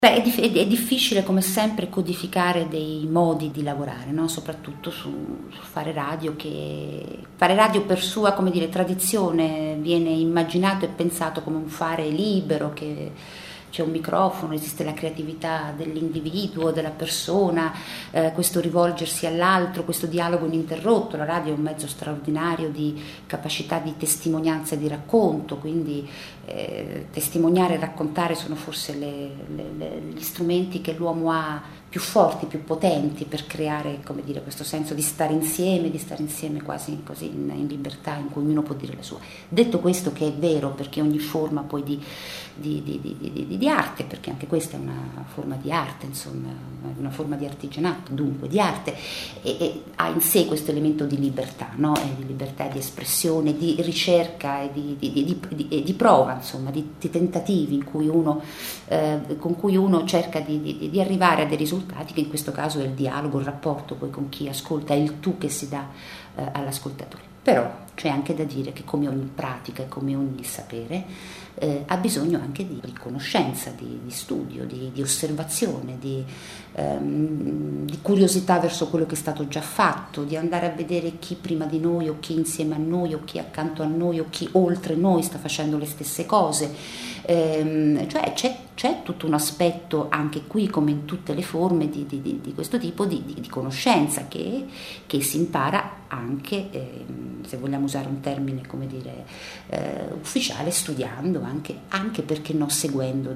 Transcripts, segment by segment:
Beh, è difficile come sempre codificare dei modi di lavorare, no? Soprattutto su fare radio, che fare radio per sua, come dire, tradizione viene immaginato e pensato come un fare libero, che c'è un microfono, esiste la creatività dell'individuo, della persona, questo rivolgersi all'altro, questo dialogo ininterrotto. La radio è un mezzo straordinario di capacità di testimonianza e di racconto, quindi testimoniare e raccontare sono forse gli strumenti che l'uomo ha più forti, più potenti per creare, come dire, questo senso di stare insieme quasi così in libertà, in cui ognuno può dire la sua. Detto questo, che è vero, perché ogni forma poi di arte, perché anche questa è una forma di arte, insomma, una forma di artigianato, dunque di arte, e ha in sé questo elemento di libertà, no? Di libertà di espressione, di ricerca e di prova, insomma, di tentativi in cui con cui uno cerca di arrivare a dei risultati, che in questo caso è il dialogo, il rapporto poi con chi ascolta, è il tu che si dà all'ascoltatore. Però c'è anche da dire che, come ogni pratica e come ogni sapere, ha bisogno anche di conoscenza, di studio, di osservazione, di curiosità verso quello che è stato già fatto, di andare a vedere chi prima di noi o chi insieme a noi o chi accanto a noi o chi oltre noi sta facendo le stesse cose. Cioè c'è tutto un aspetto anche qui, come in tutte le forme di questo tipo di conoscenza che si impara anche, se vogliamo usare un termine, come dire, ufficiale, studiando, anche perché no, seguendo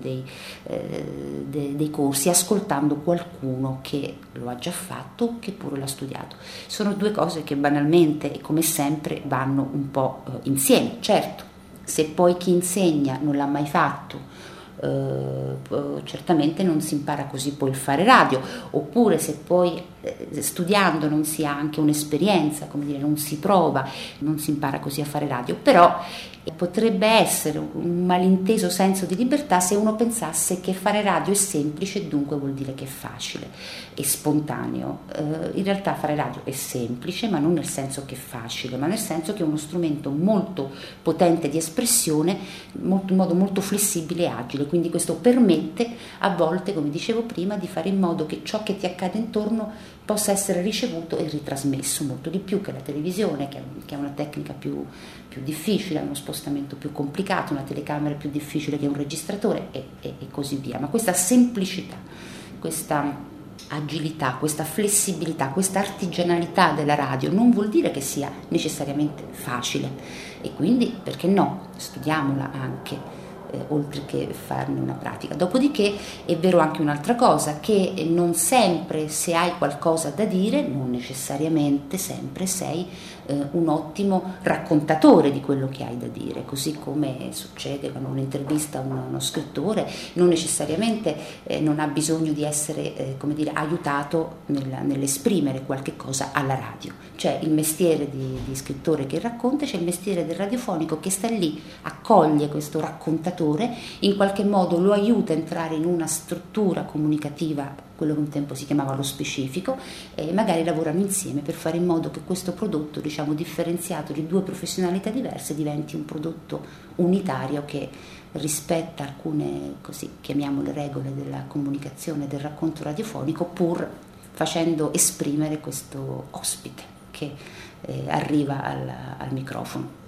dei corsi, ascoltando qualcuno che lo ha già fatto, che pure l'ha studiato. Sono due cose che banalmente e come sempre vanno un po' insieme. Certo, se poi chi insegna non l'ha mai fatto, certamente non si impara così poi il fare radio, oppure se poi studiando non si ha anche un'esperienza, come dire, non si prova, non si impara così a fare radio. Però potrebbe essere un malinteso senso di libertà se uno pensasse che fare radio è semplice e dunque vuol dire che è facile e spontaneo. In realtà fare radio è semplice, ma non nel senso che è facile, ma nel senso che è uno strumento molto potente di espressione, in modo molto flessibile e agile. Quindi questo permette a volte, come dicevo prima, di fare in modo che ciò che ti accade intorno possa essere ricevuto e ritrasmesso molto di più che la televisione, che è una tecnica più difficile, uno spostamento più complicato, una telecamera più difficile che un registratore e così via. Ma questa semplicità, questa agilità, questa flessibilità, questa artigianalità della radio non vuol dire che sia necessariamente facile, e quindi perché no, studiamola anche, oltre che farne una pratica. Dopodiché è vero anche un'altra cosa, che non sempre, se hai qualcosa da dire, non necessariamente sempre sei un ottimo raccontatore di quello che hai da dire, così come succede quando uno intervista uno scrittore, non necessariamente non ha bisogno di essere come dire, aiutato nell'esprimere qualche cosa alla radio. C'è il mestiere di scrittore che racconta, c'è il mestiere del radiofonico che sta lì, accoglie questo raccontatore, in qualche modo lo aiuta a entrare in una struttura comunicativa, quello che un tempo si chiamava lo specifico, e magari lavorano insieme per fare in modo che questo prodotto, diciamo, differenziato di due professionalità diverse, diventi un prodotto unitario che rispetta alcune, così chiamiamole, regole della comunicazione, del racconto radiofonico, pur facendo esprimere questo ospite che arriva al microfono.